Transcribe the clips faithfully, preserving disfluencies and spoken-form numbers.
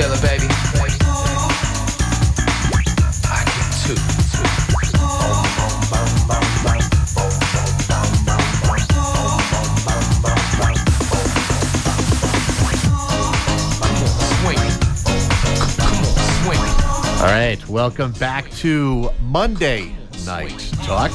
feel it, baby? I can too. All right, welcome back to Monday Night Talk.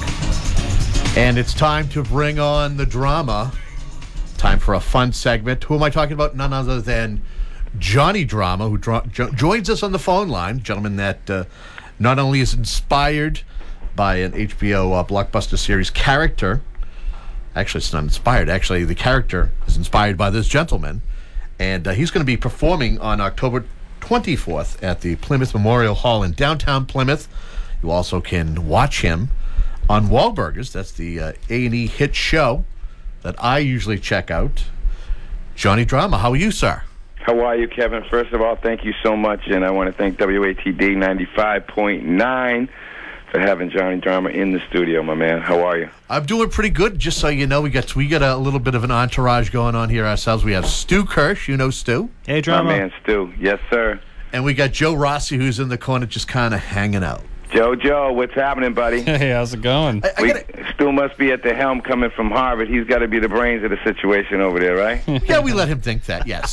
And it's time to bring on the drama. Time for a fun segment. Who am I talking about? None other than Johnny Drama, who dro- jo- joins us on the phone line. Gentleman that uh, not only is inspired by an H B O uh, blockbuster series character. Actually, it's not inspired. Actually, the character is inspired by this gentleman. And uh, he's going to be performing on October twenty-fourth at the Plymouth Memorial Hall in downtown Plymouth. You also can watch him on Wahlburgers. That's the uh, A and E hit show that I usually check out. Johnny Drama, how are you, sir? How are you, Kevin? First of all, thank you so much, and I want to thank W A T D ninety-five point nine for having Johnny Drama in the studio, my man. How are you? I'm doing pretty good. Just so you know, we got we got a little bit of an entourage going on here ourselves. We have Stu Kirsch, you know Stu. Hey, Drama. My man, Stu. Yes, sir. And we got Joe Rossi, who's in the corner just kind of hanging out. Joe, Joe, what's happening, buddy? Hey, how's it going? I, I we, gotta, Stu must be at the helm coming from Harvard. He's got to be the brains of the situation over there, right? yeah, we let him think that, yes.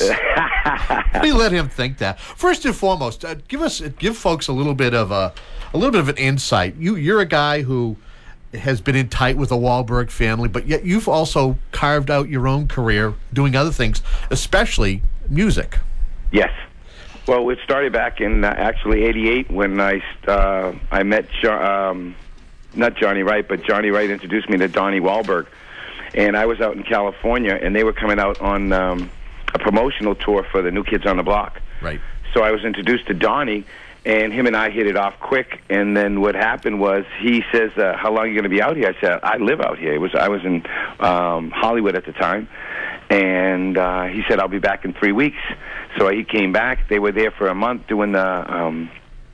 we let him think that. First and foremost, uh, give us give folks a little bit of a a little bit of an insight. You you're a guy who has been in tight with the Wahlberg family, but yet you've also carved out your own career doing other things, especially music. Yes. Well, it started back in uh, actually eighty-eight when I uh, I met jo- um, not Johnny Wright, but Johnny Wright introduced me to Donnie Wahlberg, and I was out in California, and they were coming out on um, a promotional tour for the New Kids on the Block. Right. So I was introduced to Donnie, and him and I hit it off quick. And then what happened was he says, uh, "How long are you going to be out here?" I said, "I live out here." It was I was in um, Hollywood at the time. And uh, he said, "I'll be back in three weeks." So he came back. They were there for a month doing the um,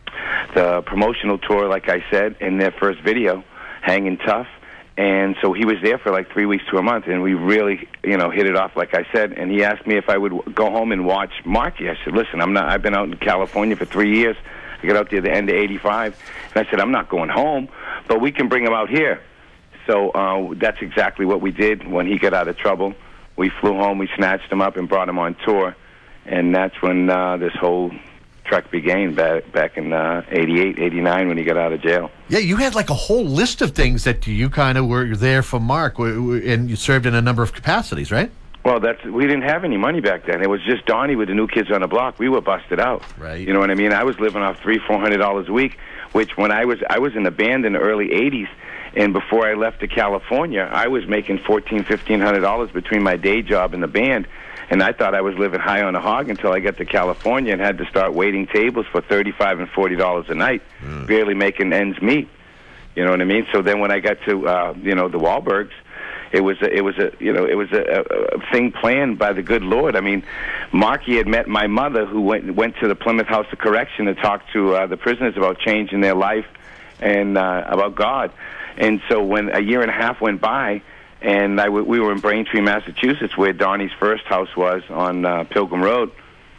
the promotional tour, like I said, in their first video, Hanging Tough. And so he was there for like three weeks to a month, and we really, you know, hit it off, like I said. And he asked me if I would go home and watch Marky. I said, "Listen, I'm not. I've been out in California for three years. I got out there at the end of eighty-five, and I said, I'm not going home, but we can bring him out here." So uh, that's exactly what we did when he got out of trouble. We flew home, we snatched him up and brought him on tour, and that's when uh, this whole trek began back, back in uh, eighty-eight, eighty-nine when he got out of jail. Yeah, you had like a whole list of things that you kind of were there for Mark, and you served in a number of capacities, right? Well, that's we didn't have any money back then. It was just Donnie with the New Kids on the Block. We were busted out. Right. You know what I mean? I was living off three, four hundred dollars a week, which when I was I was in a band in the early eighties. And before I left to California, I was making fourteen, fifteen hundred dollars between my day job and the band, and I thought I was living high on the hog until I got to California and had to start waiting tables for thirty-five and forty dollars a night, mm. barely making ends meet. You know what I mean? So then when I got to uh, you know the Wahlbergs, it was a, it was a you know it was a, a thing planned by the good Lord. I mean, Marky had met my mother, who went went to the Plymouth House of Correction to talk to uh, the prisoners about changing their life and uh, about God. And so when a year and a half went by, and I w- we were in Braintree, Massachusetts, where Donnie's first house was on uh, Pilgrim Road,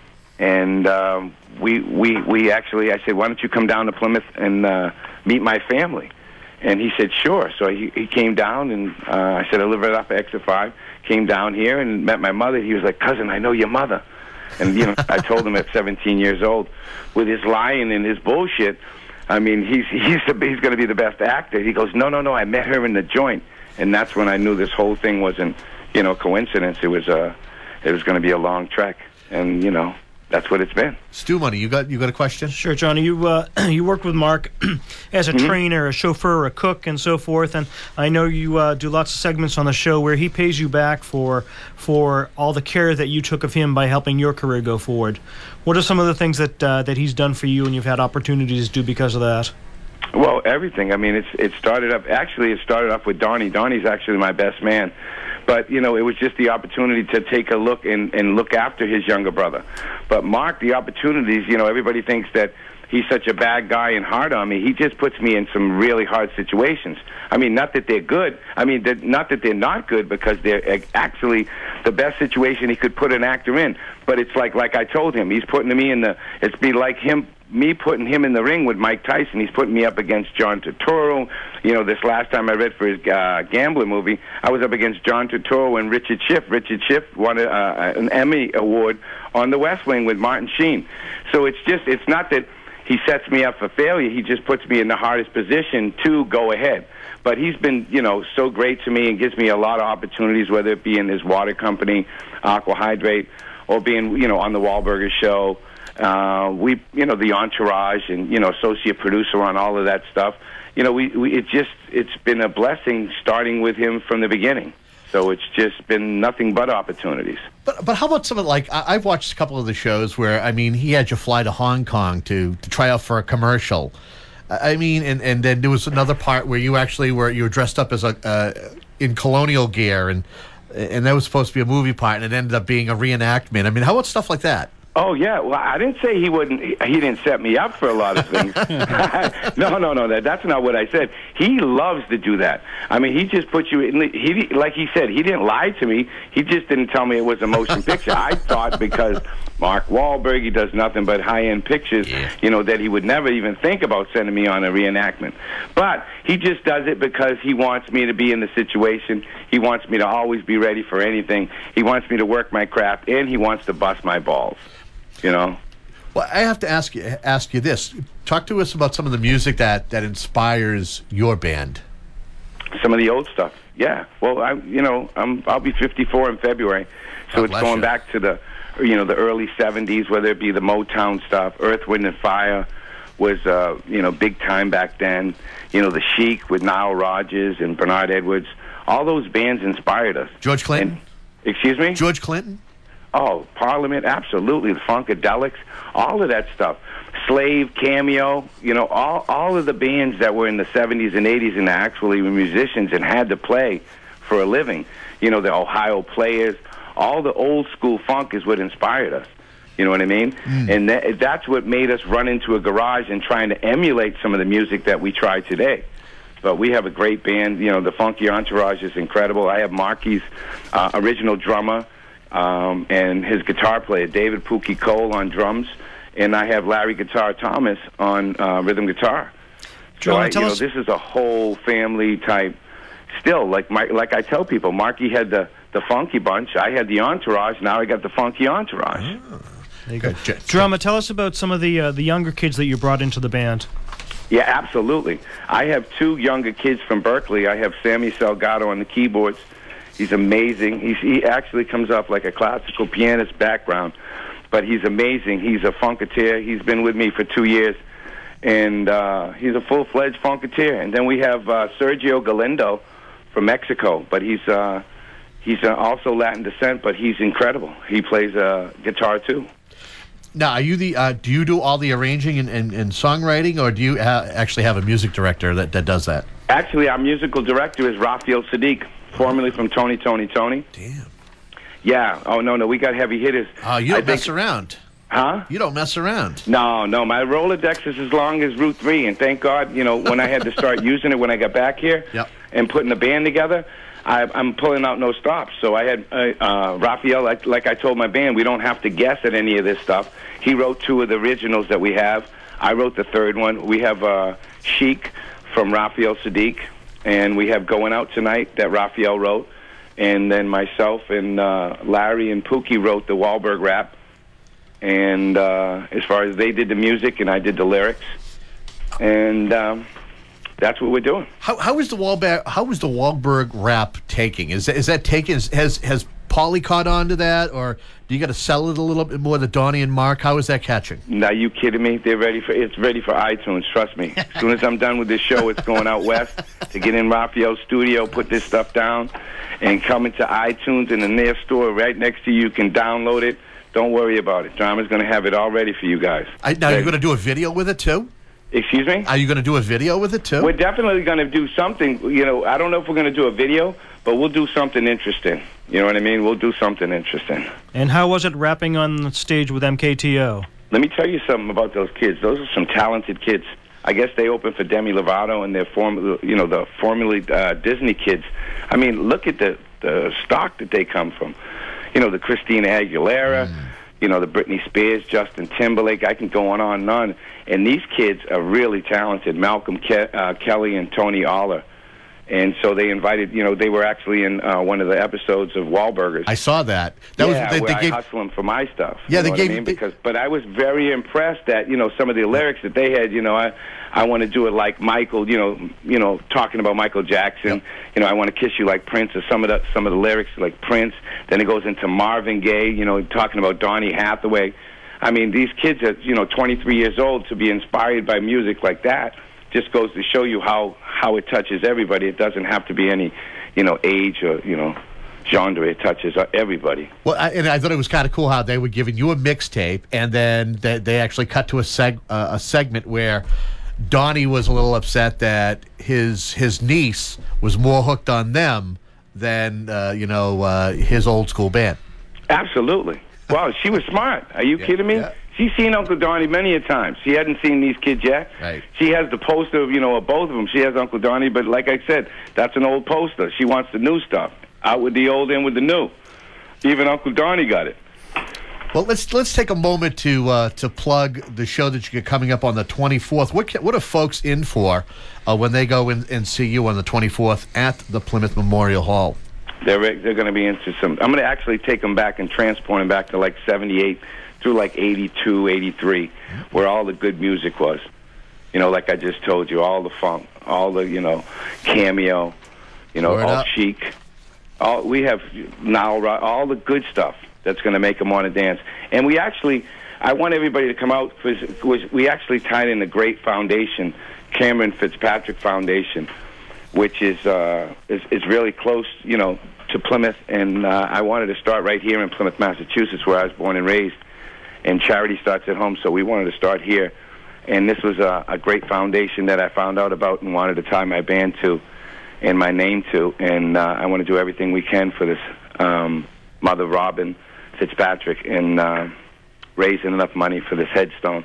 and um, we we we actually, I said, "Why don't you come down to Plymouth and uh, meet my family?" And he said, "Sure." So he, he came down, and uh, I said, "I live right off of Exit five." Came down here and met my mother. He was like, "Cousin, I know your mother." And you know, I told him at seventeen years old, with his lying and his bullshit, I mean, he's he's the, he's going to be the best actor. He goes, no, no, no, I met her in the joint, and that's when I knew this whole thing wasn't, you know, coincidence. It was uh, it was going to be a long trek, and you know, that's what it's been. Stu Money, you got you got a question? Sure, Johnny. You uh, you worked with Mark as a mm-hmm. trainer, a chauffeur, a cook, and so forth. And I know you uh, do lots of segments on the show where he pays you back for for all the care that you took of him by helping your career go forward. What are some of the things that uh, that he's done for you, and you've had opportunities to do because of that? Well, everything. I mean, it's it started up. Actually, it started off with Donnie. Donnie's actually my best man. But, you know, it was just the opportunity to take a look and, and look after his younger brother. But Mark, the opportunities, you know, everybody thinks that he's such a bad guy and hard on me. He just puts me in some really hard situations. I mean, not that they're good. I mean, they're, not that they're not good, because they're actually the best situation he could put an actor in. But it's like, like I told him, he's putting me in the. It's be like him, me putting him in the ring with Mike Tyson. He's putting me up against John Turturro. You know, this last time I read for his uh, Gambler movie, I was up against John Turturro and Richard Schiff. Richard Schiff won a, uh, an Emmy Award on The West Wing with Martin Sheen. So it's just, it's not that he sets me up for failure. He just puts me in the hardest position to go ahead. But he's been, you know, so great to me and gives me a lot of opportunities, whether it be in his water company, Aqua Hydrate, or being, you know, on the Wahlburger show. Uh, we, you know, the Entourage, and, you know, associate producer on all of that stuff. You know, we, we it just, it's been a blessing starting with him from the beginning. So it's just been nothing but opportunities. But but how about some of, like, I, I've watched a couple of the shows where, I mean, he had you fly to Hong Kong to, to try out for a commercial. I mean, and, and then there was another part where you actually were, you were dressed up as a, uh, in colonial gear, and and that was supposed to be a movie part, and it ended up being a reenactment. I mean, how about stuff like that? Oh, yeah. Well, I didn't say he wouldn't. He didn't set me up for a lot of things. no, no, no. That, that's not what I said. He loves to do that. I mean, he just put you in. He, like he said, he didn't lie to me. He just didn't tell me it was a motion picture. I thought because Mark Wahlberg, he does nothing but high-end pictures, yeah. you know, that he would never even think about sending me on a reenactment. But he just does it because he wants me to be in the situation. He wants me to always be ready for anything. He wants me to work my craft, and he wants to bust my balls. You know. Well, I have to ask you ask you this. Talk to us about some of the music that, that inspires your band. Some of the old stuff, yeah. Well, I you know I'm I'll be fifty-four in February, so God it's going you. back to the you know the early seventies, whether it be the Motown stuff. Earth, Wind and Fire was uh, you know big time back then. You know, the Chic with Nile Rodgers and Bernard Edwards. All those bands inspired us. George Clinton. And, excuse me. George Clinton. Oh, Parliament, absolutely. The Funkadelics, all of that stuff. Slave, Cameo, you know, all all of the bands that were in the seventies and eighties and actually were musicians and had to play for a living. You know, the Ohio Players, all the old school funk is what inspired us. You know what I mean? Mm. And that, that's what made us run into a garage and trying to emulate some of the music that we try today. But we have a great band. You know, the Funky Entourage is incredible. I have Marky's uh, original drummer, Um, and his guitar player, David Pookie Cole, on drums, and I have Larry Guitar Thomas on uh, rhythm guitar. Joe, so I, tell you know, us this is a whole family type. Still, like my, like I tell people, Marky had the, the funky bunch, I had the entourage, now I got the funky entourage. Oh. There you go. Drama, tell us about some of the uh, the younger kids that you brought into the band. Yeah, absolutely. I have two younger kids from Berkeley. I have Sammy Salgado on the keyboards. He's amazing. He's, he actually comes off like a classical pianist background, but he's amazing. He's a funketeer. He's been with me for two years, and uh, he's a full-fledged funketeer. And then we have uh, Sergio Galindo from Mexico, but he's uh, he's uh, also Latin descent, but he's incredible. He plays uh, guitar too. Now, are you the uh, do you do all the arranging and, and, and songwriting, or do you ha- actually have a music director that, that does that? Actually, our musical director is Raphael Sadiq, formerly from Tony, Tony, Tony. Damn. Yeah. Oh, no, no, we got heavy hitters. Oh, uh, you don't I mess think, around. Huh? You don't mess around. No, no, my Rolodex is as long as Route three, and thank God, you know, when I had to start using it when I got back here yep. and putting the band together, I, I'm pulling out no stops. So I had uh, uh, Raphael, like, like I told my band, we don't have to guess at any of this stuff. He wrote two of the originals that we have. I wrote the third one. We have uh, Chic from Raphael Sadiq, and we have Going Out Tonight that Raphael wrote. And then myself and uh, Larry and Pookie wrote the Wahlberg rap. And uh, as far as they did the music and I did the lyrics. And um, that's what we're doing. How how is the Wahlberg how is the Wahlberg rap taking? Is that, is that taking has has Paulie caught on to that, or do you got to sell it a little bit more? The Donnie and Mark, how is that catching? Now, you kidding me? They're ready for it's ready for iTunes. Trust me. As soon as I'm done with this show, it's going out west to get in Raphael's studio, put this stuff down, and come into iTunes and in their store right next to you. You can download it. Don't worry about it. Drama's going to have it all ready for you guys. I, now, you're going to do a video with it too? Excuse me? Are you going to do a video with it too? We're definitely going to do something. You know, I don't know if we're going to do a video, but we'll do something interesting. You know what I mean? We'll do something interesting. And how was it rapping on the stage with M K T O? let me tell you something about those kids. Those are some talented kids. I guess they opened for Demi Lovato and their form, you know, the formerly uh, Disney kids. I mean, look at the the stock that they come from. You know, the Christina Aguilera, mm. you know, the Britney Spears, Justin Timberlake. I can go on and on. And these kids are really talented. Malcolm Ke- uh, Kelly and Tony Aller. And so they invited, you know, they were actually in uh, one of the episodes of Wahlburgers. I saw that. That yeah, was they, where they gave, I hustle them for my stuff. Yeah, you know they what gave. I mean? They, because, but I was very impressed that, you know, some of the lyrics that they had. You know, I, I want to do it like Michael. You know, you know, talking about Michael Jackson. Yep. You know, I want to kiss you like Prince, or some of the some of the lyrics like Prince. Then it goes into Marvin Gaye. You know, talking about Donny Hathaway. I mean, these kids are, you know, twenty-three years old to be inspired by music like that. Just goes to show you how, how it touches everybody. It doesn't have to be any, you know, age or, you know, genre. It touches everybody. Well, I, and I thought it was kind of cool how they were giving you a mixtape, and then they, they actually cut to a seg, uh, a segment where Donnie was a little upset that his his niece was more hooked on them than, uh, you know, uh, his old school band. Absolutely. Well, she was smart. Are you yeah, kidding me? Yeah. She's seen Uncle Donnie many a time. She hadn't seen these kids yet. Right. She has the poster of, you know, of both of them. She has Uncle Donnie, but like I said, that's an old poster. She wants the new stuff. Out with the old, in with the new. Even Uncle Donnie got it. Well, let's let's take a moment to uh, to plug the show that you get coming up on the twenty-fourth. What can, what are folks in for uh, when they go in and see you on the twenty-fourth at the Plymouth Memorial Hall? They're they're going to be into some. I'm going to actually take them back and transport them back to like seventy-eight through like eighty-two, eighty-three, where all the good music was. You know, like I just told you, all the funk, all the, you know, Cameo, you know, Word all up. Chic. All we have now, all the good stuff that's going to make them want to dance. And we actually, I want everybody to come out because we actually tied in a great foundation, Cameron Fitzpatrick Foundation, which is uh, is, is really close, you know, to Plymouth. And uh, I wanted to start right here in Plymouth, Massachusetts, where I was born and raised. And charity starts at home, so we wanted to start here. And this was a, a great foundation that I found out about and wanted to tie my band to and my name to. And uh, I want to do everything we can for this um, Mother Robin Fitzpatrick and uh, raising enough money for this headstone.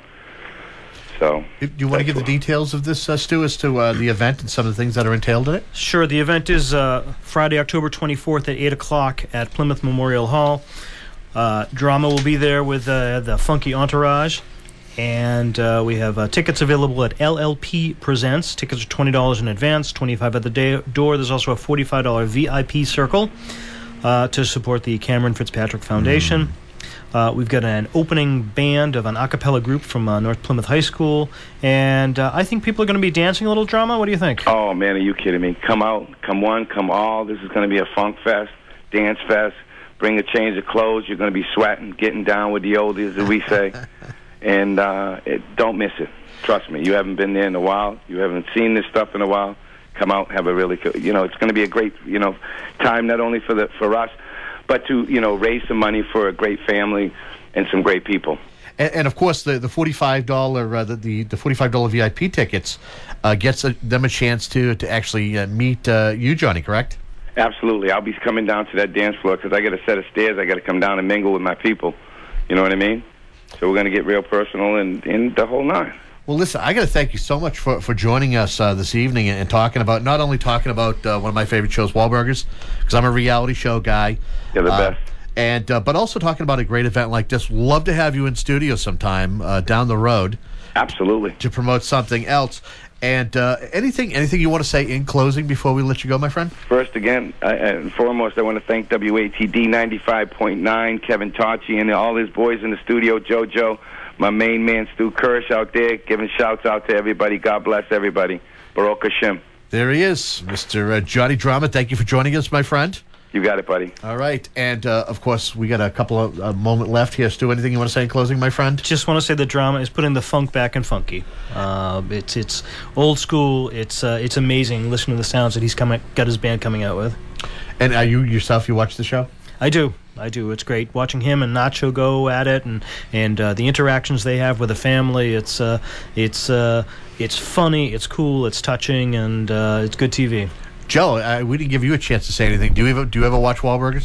So, Do you want to give the details of this, uh, Stu, as to uh, the event and some of the things that are entailed in it? Sure. The event is uh, Friday, October twenty-fourth at eight o'clock at Plymouth Memorial Hall. Uh, drama will be there with uh, the Funky Entourage. And uh, we have uh, tickets available at L L P Presents. Tickets are twenty dollars in advance, twenty-five dollars at the day- door. There's also a forty-five dollars V I P circle uh, to support the Cameron Fitzpatrick Foundation. Mm. Uh, we've got an opening band of an a cappella group from uh, North Plymouth High School. And uh, I think people are going to be dancing a little. Drama. What do you think? Oh, man, are you kidding me? Come out, come one, come all. This is going to be a funk fest, dance fest. Bring a change of clothes. You're going to be sweating, getting down with the oldies, as we say. And uh, it, don't miss it. Trust me. You haven't been there in a while. You haven't seen this stuff in a while. Come out, have a really, you know, it's going to be a great, you know, time not only for the for us, but to, you know, raise some money for a great family and some great people. And, and of course, the the forty-five dollars uh, the, the the forty-five dollars V I P tickets uh, gets a, them a chance to to actually uh, meet uh, you, Johnny. Correct? Absolutely. I'll be coming down to that dance floor because I got a set of stairs. I got to come down and mingle with my people. You know what I mean? So we're going to get real personal and, and the whole nine. Well, listen, I got to thank you so much for, for joining us uh, this evening and, and talking about, not only talking about uh, one of my favorite shows, Wahlburgers, because I'm a reality show guy. You're the uh, best. And, uh, but also talking about a great event like this. Love to have you in studio sometime uh, down the road. Absolutely. To promote something else. And uh, anything anything you want to say in closing before we let you go, my friend? First, again, uh, and foremost, I want to thank W A T D ninety-five point nine, Kevin Tachi, and all his boys in the studio, JoJo, my main man, Stu Kirsch, out there, giving shouts out to everybody. God bless everybody. Baruch Hashem. There he is, Mister Uh, Johnny Drama. Thank you for joining us, my friend. You got it, buddy. All right. And, uh, of course, we got a couple of uh, moment left here. Stu, anything you want to say in closing, my friend? Just want to say the Drama is putting the funk back in funky. Uh, it's it's old school. It's uh, it's amazing. Listen to the sounds that he's coming, got his band coming out with. And are you yourself, you watch the show? I do. I do. It's great watching him and Nacho go at it, and and uh, the interactions they have with the family. It's uh, it's uh, it's funny. It's cool. It's touching, and uh, it's good T V. Joe, uh, we didn't give you a chance to say anything. Do you ever do you ever watch Wahlburgers?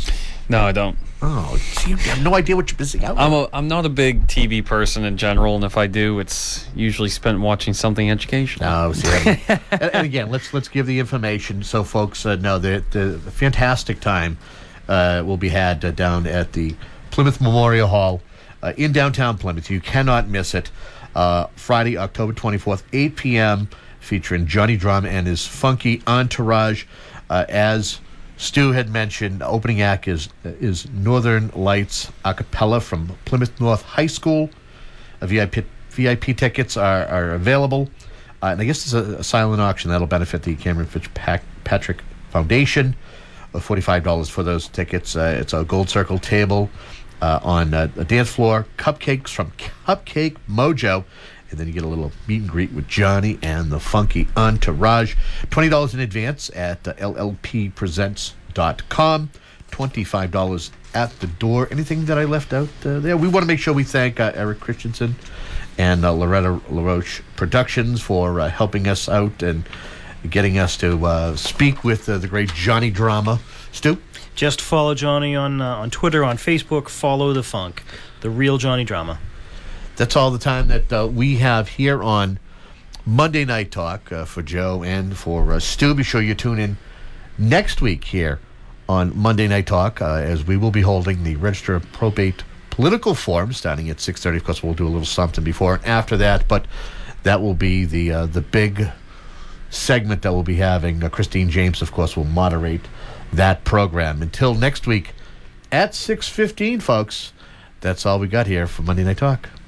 No, I don't. Oh, so you have no idea what you're missing out on. I'm a I'm not a big T V person in general, and if I do, it's usually spent watching something educational. No, see, and, and again, let's let's give the information so folks uh, know that the, the fantastic time uh, will be had uh, down at the Plymouth Memorial Hall uh, in downtown Plymouth. You cannot miss it. Uh, Friday, October twenty-fourth, eight p.m., featuring Johnny Drama and his funky entourage. Uh, as Stu had mentioned, opening act is is Northern Lights a cappella from Plymouth North High School. Uh, V I P V I P tickets are, are available. Uh, and I guess it's a, a silent auction that'll benefit the Cameron Fitzpatrick Foundation. Uh, forty-five dollars for those tickets. Uh, it's a Gold Circle table uh, on uh, a dance floor. Cupcakes from Cupcake Mojo. And then you get a little meet and greet with Johnny and the funky entourage. twenty dollars in advance at uh, L L P presents dot com. twenty-five dollars at the door. Anything that I left out uh, there? We want to make sure we thank uh, Eric Christensen and uh, Loretta LaRoche Productions for uh, helping us out and getting us to uh, speak with uh, the great Johnny Drama. Stu? Just follow Johnny on uh, on Twitter, on Facebook. Follow the funk, the real Johnny Drama. That's all the time that uh, we have here on Monday Night Talk uh, for Joe and for uh, Stu. Be sure you tune in next week here on Monday Night Talk uh, as we will be holding the Register of Probate Political Forum starting at six thirty. Of course, we'll do a little something before and after that, but that will be the uh, the big segment that we'll be having. Uh, Christine James, of course, will moderate that program. Until next week at six fifteen, folks, that's all we got here for Monday Night Talk.